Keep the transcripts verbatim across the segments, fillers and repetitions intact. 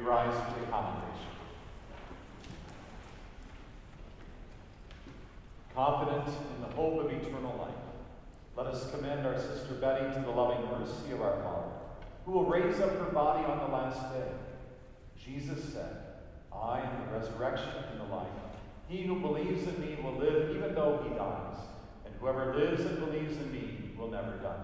rise to the commendation. Confident in the hope of eternal life, let us commend our sister Betty to the loving mercy of our Father, who will raise up her body on the last day. Jesus said, I am the resurrection and the life. He who believes in me will live even though he dies, and whoever lives and believes in me will never die.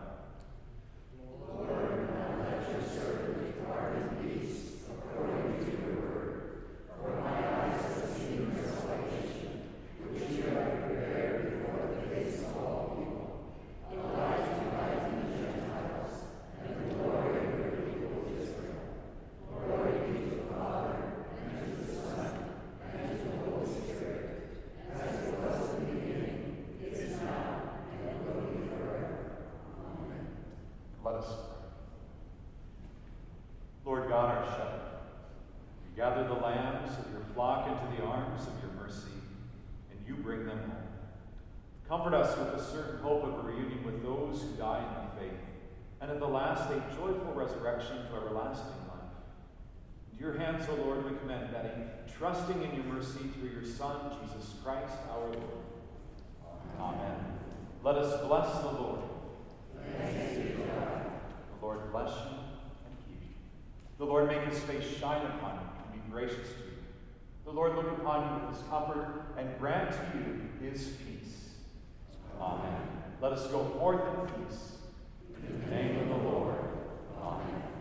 Lord, now let your servant depart in peace, according to your word. For my eyes have seen your salvation, which you have prepared before the face of all people, a light to lighten the Gentiles, and the glory of your people Israel. Glory be to the Father, and to the Son, and to the Holy Spirit, as it was in the beginning, is now, and will be forever. Amen. Let us pray. Lord God, our shepherd, you gather the lambs of your flock into the arms of your mercy, and you bring them home. Comfort us with the certain hope of a reunion with those who die in the faith, and at the last a joyful resurrection to everlasting life. Into your hands, O Lord, we commend Betty, trusting in your mercy through your Son, Jesus Christ, our Lord. Amen. Amen. Let us bless the Lord. Thanks be to God. The Lord bless you and keep you. The Lord make his face shine upon you and be gracious to you. The Lord look upon you with his comfort and grant to you his peace. Amen. Let us go forth in peace. In the name of the Lord. Amen.